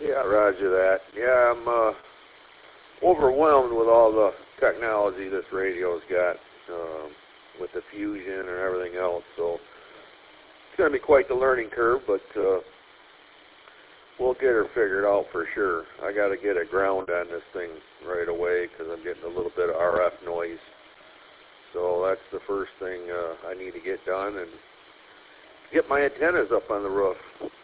Yeah, roger that. Yeah, I'm overwhelmed with all the technology this radio's got, with the fusion and everything else. So it's going to be quite the learning curve, but we'll get her figured out for sure. I got to get a ground on this thing right away because I'm getting a little bit of RF noise. So that's the first thing I need to get done, and get my antennas up on the roof.